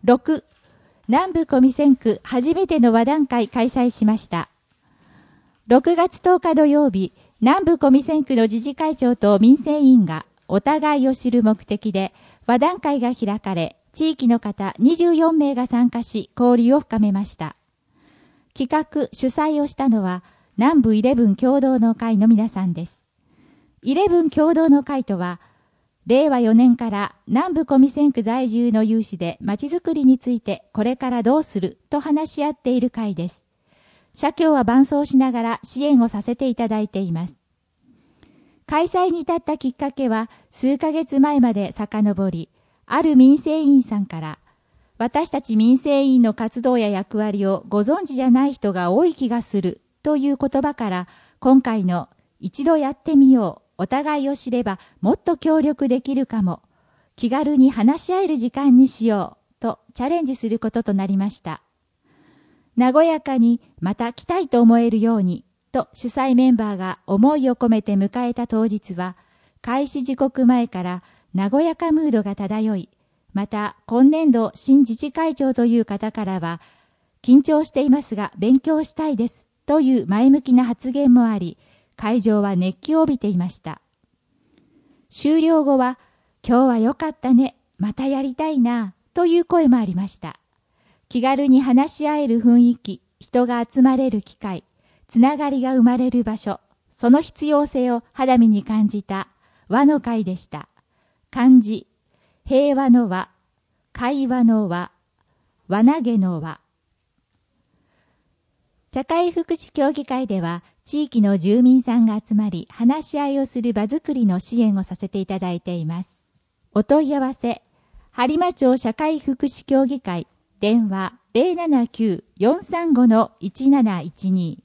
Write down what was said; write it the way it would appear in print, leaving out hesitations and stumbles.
6、南部小見線区初めての和談会開催しました。6月10日土曜日、南部小見線区の自治会長と民生委員がお互いを知る目的で和談会が開かれ、地域の方24名が参加し交流を深めました。企画・主催をしたのは南部イレブン共同の会の皆さんです。イレブン共同の会とは、令和4年から南部小見線区在住の有志でまちづくりについてこれからどうすると話し合っている会です。社協は伴走しながら支援をさせていただいています。開催に至ったきっかけは数ヶ月前まで遡り、ある民生委員さんから、私たち民生委員の活動や役割をご存知じゃない人が多い気がするという言葉から、今回の一度やってみよう、お互いを知ればもっと協力できるかも、気軽に話し合える時間にしようとチャレンジすることとなりました。和やかにまた来たいと思えるようにと主催メンバーが思いを込めて迎えた当日は、開始時刻前から和やかムードが漂い、また今年度新自治会長という方からは、緊張していますが勉強したいですという前向きな発言もあり、会場は熱気を帯びていました。終了後は、今日は良かったね、またやりたいな、という声もありました。気軽に話し合える雰囲気、人が集まれる機会、つながりが生まれる場所、その必要性を肌身に感じた和の会でした。漢字、平和の和、会話の和、輪投げの和。社会福祉協議会では、地域の住民さんが集まり、話し合いをする場づくりの支援をさせていただいています。お問い合わせ、播磨町社会福祉協議会、電話 079-435-1712